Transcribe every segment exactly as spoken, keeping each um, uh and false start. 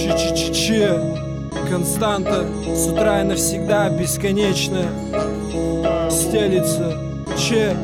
Че-че-че-че, константа, с утра и навсегда бесконечная, стелится, че.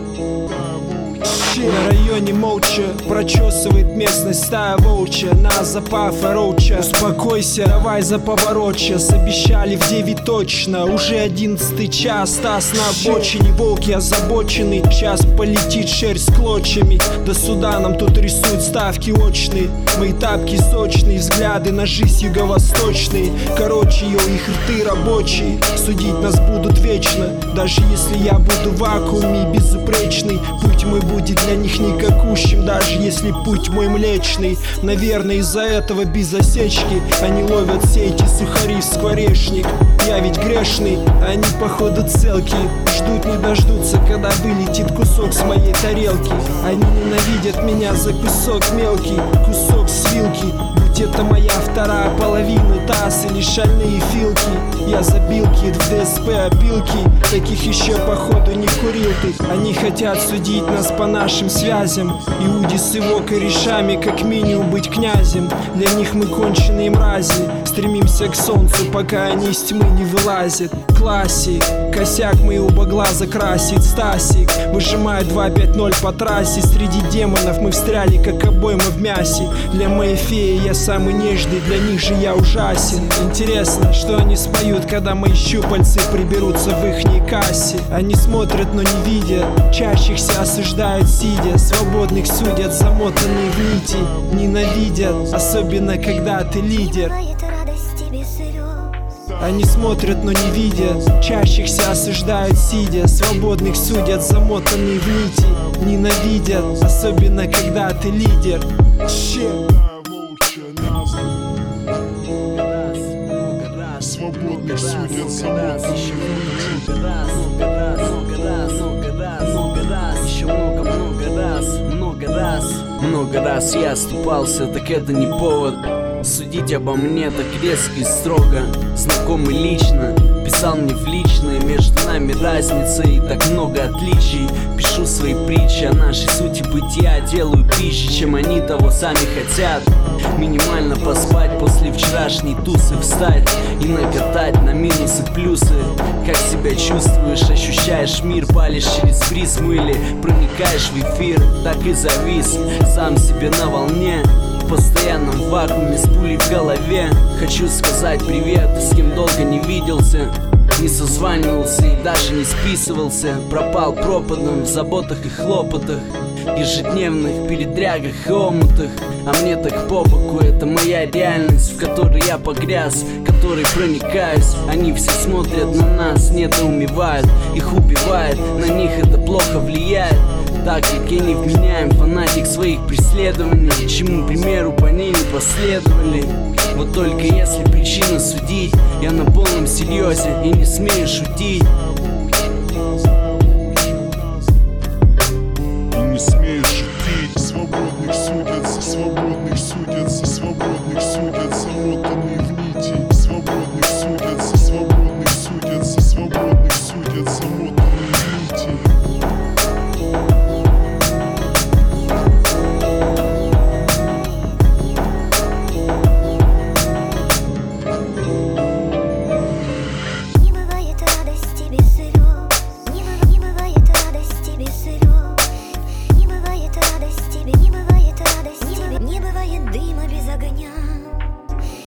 На районе молча прочесывает местность стая волчья. На запав роуча, успокойся, давай за поворот час. Обещали в девять точно, уже одиннадцатый час. Стас на обочине, волки озабочены. Сейчас полетит шерсть клочьями. До суда нам тут рисуют ставки очные. Мои тапки сочные, взгляды на жизнь юго-восточные. Короче, ее их рты рабочие. Судить нас будут вечно, даже если я буду в вакууме безупречный. Путь мой будет для них никакущим, даже если путь мой млечный. Наверное, из-за этого без осечки они ловят все эти сухари в скворечник. Я ведь грешный, они походу целки. Ждут не дождутся, когда вылетит кусок с моей тарелки. Они ненавидят меня за кусок мелкий, кусок с вилки. Будь это моя вторая половина, таз или шальные филки. Я забил кит в ДСП опилки, таких еще походу не курил ты. Они хотят судить нас по нашим связям. Иуди с его корешами как минимум быть князем. Для них мы конченые мрази, стремимся к солнцу, пока они из тьмы не вылазят. Классик, косяк мои оба глаза красит Стасик, выжимает два пять ноль по трассе. Среди демонов мы встряли как обойма в мясе. Для моей феи я самый нежный, для них же я ужасен. Интересно, что они споют, когда мои щупальцы приберутся в ихней кассе. Они смотрят, но не видят, чащихся осуждают сидя. Свободных судят, замотанные в нити. Ненавидят, особенно когда ты лидер. Они смотрят, но не видят, чащихся осуждают сидя. Свободных судят, замотанные в нити. Ненавидят, особенно когда ты лидер. Че? Свободных судят, замотанные в нити. Еще много-много раз, много раз, много раз я оступался, так это не повод судить обо мне так резко и строго. Знакомый лично писал мне в личное, между нами разница и так много отличий. Пишу свои притчи о нашей сути бытия, делаю пищи, чем они того сами хотят. Минимально поспать после вчерашней тусы, встать и накатать на минусы плюсы. Как себя чувствуешь, ощущаешь мир, палишь через призму или проникаешь в эфир, так и завис сам себе на волне. В постоянном вакууме с пулей в голове. Хочу сказать привет, с кем долго не виделся, не созванивался и даже не списывался. Пропал пропадом в заботах и хлопотах, ежедневных передрягах и омутах. А мне так по боку, это моя реальность, в которой я погряз, которой проникаюсь. Они все смотрят на нас, недоумевают, их убивает, на них это плохо влияет. Так как я невменяем, фанатик своих преследований, чему примеру по ней не последовали. Вот только если причина судить, я на полном серьезе и не смею шутить.